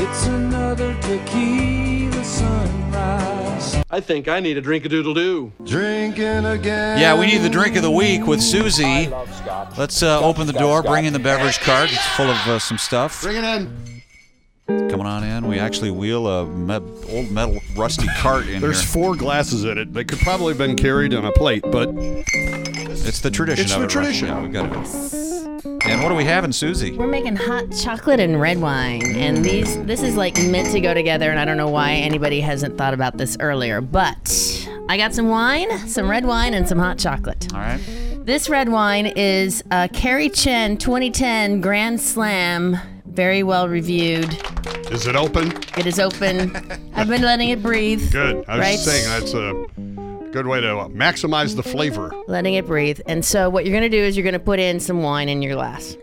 It's another tequila sunrise. I think I need a drink-a-doodle-doo. Drinking again. Yeah, we need the drink of the week with Susie. Let's open the door, bring in the beverage cart. It's full of some stuff. Bring it in. Coming on in. We actually wheel a old metal rusty cart in There's here. 4 glasses in it. They could probably have been carried on a plate, but It's the tradition It's of the it. tradition. Yeah, we got it. And what are we having, Susie? We're making hot chocolate and red wine, and this is like meant to go together, and I don't know why anybody hasn't thought about this earlier, but I got some wine, some red wine, and some hot chocolate. All right. This red wine is Carrie Chen 2010 Grand Slam, very well reviewed. is it open? It is open. I've been letting it breathe. Good. I was right? just saying that's a good way to maximize the flavor. Letting it breathe. And so what you're going to do is you're going to put in some wine in your glass.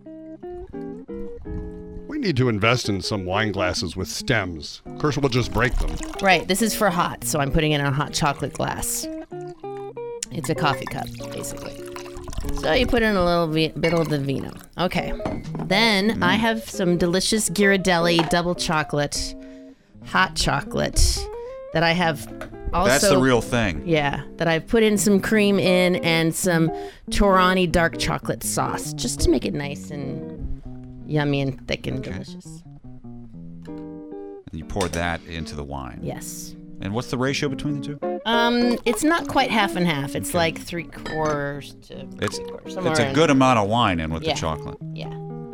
We need to invest in some wine glasses with stems. Of course, we'll just break them. Right, this is for hot, so I'm putting it in a hot chocolate glass. It's a coffee cup, basically. So you put in a little bit of the vino. Okay. Then I have some delicious Ghirardelli double chocolate, hot chocolate that I have also... That's the real thing. Yeah, that I've put in some cream in and some Torani dark chocolate sauce, just to make it nice and yummy and thick and delicious. And you pour that into the wine. Yes. And what's the ratio between the two? It's not quite half and half. It's like 3/4 to It's 3/4. it's a good amount of wine in with Yeah. the chocolate. Yeah.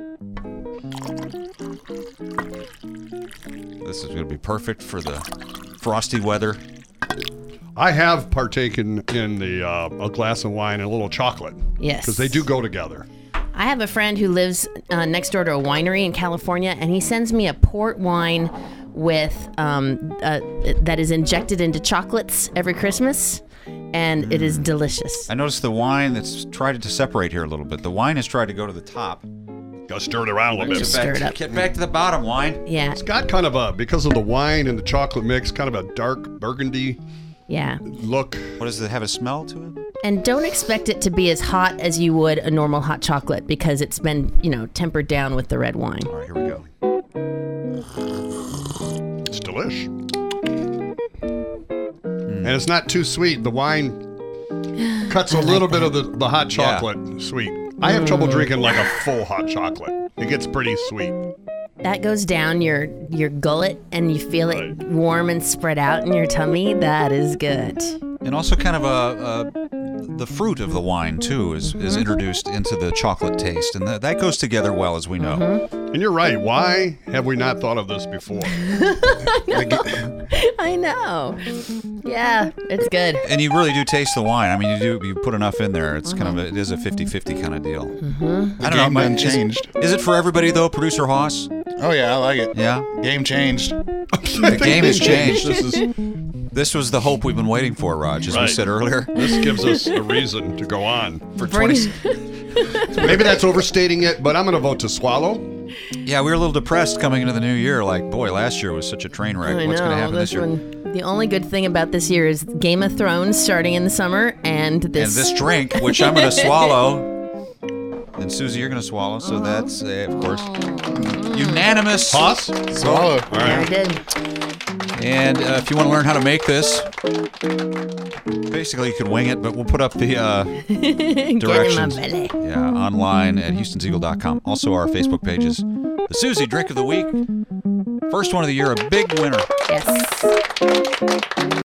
This is going to be perfect for the frosty weather. I have partaken in the a glass of wine and a little chocolate. Yes. Because they do go together. I have a friend who lives next door to a winery in California, and he sends me a port wine with that is injected into chocolates every Christmas, and it is delicious. I noticed the wine that's tried to separate here a little bit. The wine has tried to go to the top. Got to stir it around a little bit. Stir it up. Get back to the bottom, wine. Yeah. It's got kind of a, because of the wine and the chocolate mix, kind of a dark burgundy Yeah. look. What does it have a smell to it? And don't expect it to be as hot as you would a normal hot chocolate because it's been, tempered down with the red wine. All right, here we go. It's delish. And it's not too sweet. The wine cuts a little bit of the hot chocolate sweet. I have trouble drinking like a full hot chocolate. It gets pretty sweet. That goes down your gullet and you feel it warm and spread out in your tummy. That is good. And also kind of the fruit of the wine, too, is introduced into the chocolate taste. And that goes together well, as we know. And you're right. Why have we not thought of this before? I know. Yeah, it's good. And you really do taste the wine. I mean, you put enough in there. It's kind of it is a 50-50 kind of deal. I don't know. Game done changed. Is it for everybody, though, Producer Hoss? Oh, yeah, I like it. Yeah? Game changed. The game has changed. This This was the hope we've been waiting for, Raj, as we Right. said earlier. gives us a reason to go on. For Bring 20... Maybe that's overstating it, but I'm going to vote to swallow. Yeah, we were a little depressed coming into the new year. Like, boy, last year was such a train wreck. I What's going to know, happen this year? one. The only good thing about this year is Game of Thrones starting in the summer and this. And this drink, which I'm going to swallow. And Susie, you're going to swallow. So that's, of course, unanimous. Hoss? Swallow. All I right. did. And if you want to learn how to make this, basically you could wing it, but we'll put up the directions Get in my belly. online at Houston'sEagle.com. Also our Facebook pages. The Susie Drink of the Week. First one of the year, a big winner. Yes.